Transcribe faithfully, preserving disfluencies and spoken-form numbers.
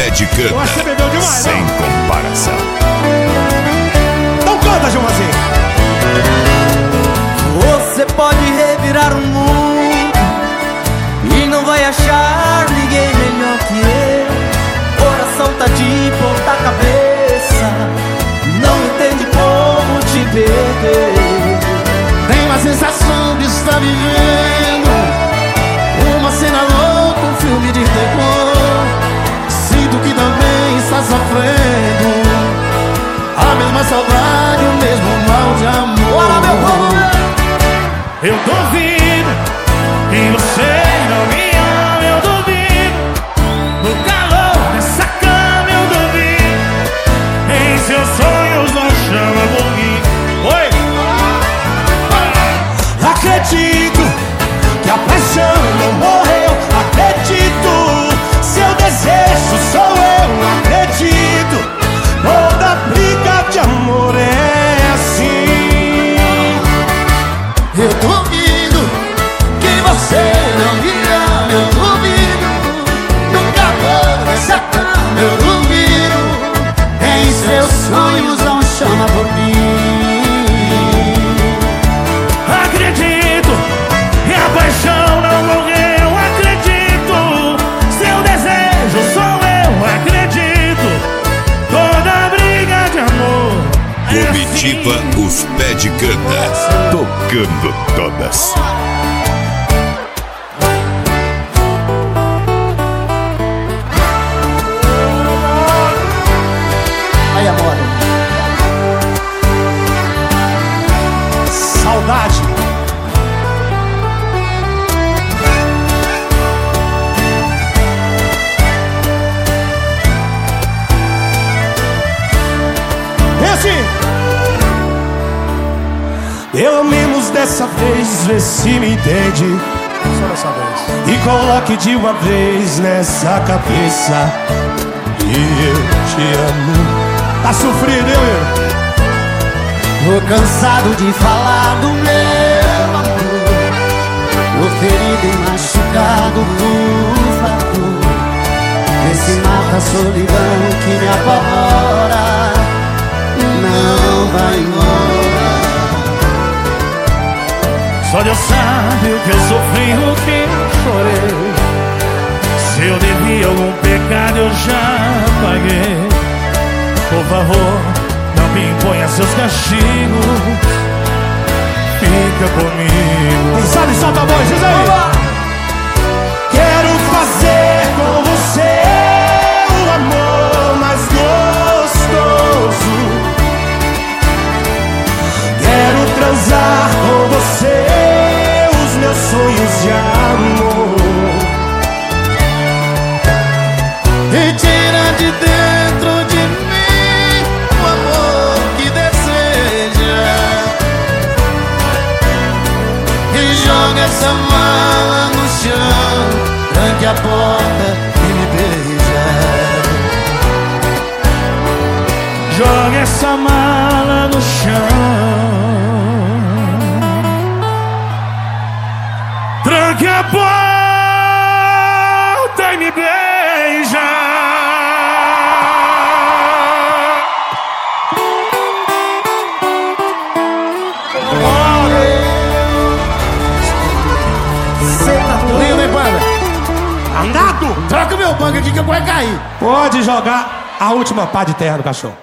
pé de cana. Você bebeu demais, sem não? comparação. Então canta, Joãozinho. Você pode revirar o mundo e não vai achar ninguém melhor que eu. Coração tá de ponta cabeça, não entende como te perder. Tem uma sensação de estar vivendo uma cena louca, um filme de terror. Sinto que também está sofrendo a mesma saudade, o mesmo mal de amor. Bora, meu povo! Eu duvido que você não me ama, eu duvido. No calor dessa cama eu duvido. Em seus sonhos não chama por mim. Oi! Acredito que a paixão não morreu. Acredito, seu desejo sou eu. Acredito, toda briga de amor é assim. Eu duvido que você não me ama, eu duvido. No calor dessa cama eu duvido. Em seus sonhos não chama por mim. Acredito que a paixão não morreu. Acredito, seu desejo sou eu. Acredito, toda briga de amor é Comitiva assim. Os Pé de Cana, tocando todas. Aí, amor. Saudade. Esse. Pelo menos dessa vez, vê se me entende. Só dessa vez. E coloque de uma vez nessa cabeça que eu te amo. Tá sofrido, eu? Tô cansado de falar do meu amor. Tô ferido e machucado por favor. Esse mata a solidão que me apavora. Não vai embora. Só Deus sabe o que eu sofri, o que eu chorei. Se eu devia algum pecado eu já paguei. Por favor, não me imponha seus castigos. Fica comigo. Quem sabe solta a voz, diz aí. Quero fazer com você o amor mais gostoso. Quero transar com você os meus sonhos de amor. E tira de dentro de mim o amor que deseja. E joga essa mala no chão, tranque a porta e me beija. Joga essa mala no chão, tranque a porta e me beija. Lindo, hein, banda? Andado! Troca meu banco aqui que eu vou cair. Pode jogar a última pá de terra no cachorro.